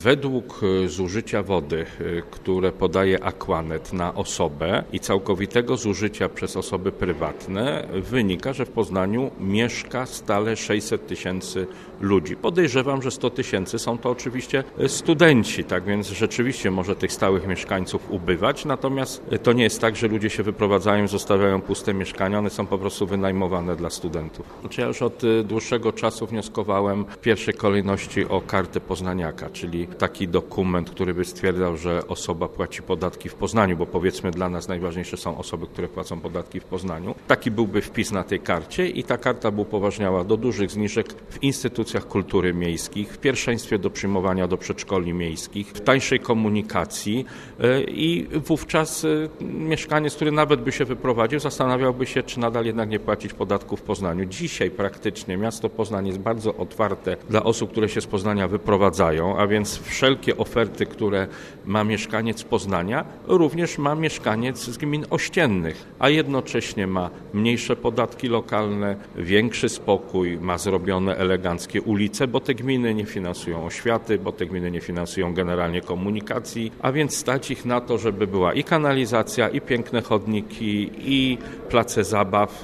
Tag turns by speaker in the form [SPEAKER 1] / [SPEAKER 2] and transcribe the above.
[SPEAKER 1] Według zużycia wody, które podaje Aquanet na osobę i całkowitego zużycia przez osoby prywatne, wynika, że w Poznaniu mieszka stale 600 tysięcy ludzi. Podejrzewam, że 100 tysięcy są to oczywiście studenci, tak więc rzeczywiście może tych stałych mieszkańców ubywać, natomiast to nie jest tak, że ludzie się wyprowadzają, zostawiają puste mieszkania, one są po prostu wynajmowane dla studentów. Ja już od dłuższego czasu wnioskowałem w pierwszej kolejności o kartę poznaniaka, czyli taki dokument, który by stwierdzał, że osoba płaci podatki w Poznaniu, bo powiedzmy dla nas najważniejsze są osoby, które płacą podatki w Poznaniu. Taki byłby wpis na tej karcie i ta karta by upoważniała do dużych zniżek w instytucjach kultury miejskich, w pierwszeństwie do przyjmowania do przedszkoli miejskich, w tańszej komunikacji i wówczas mieszkaniec, który nawet by się wyprowadził, zastanawiałby się, czy nadal jednak nie płacić podatku w Poznaniu. Dzisiaj praktycznie miasto Poznań jest bardzo otwarte dla osób, które się z Poznania wyprowadzają, a więc wszelkie oferty, które ma mieszkaniec z Poznania, również ma mieszkaniec z gmin ościennych, a jednocześnie ma mniejsze podatki lokalne, większy spokój, ma zrobione eleganckie ulice, bo te gminy nie finansują oświaty, bo te gminy nie finansują generalnie komunikacji, a więc stać ich na to, żeby była i kanalizacja, i piękne chodniki, i place zabaw.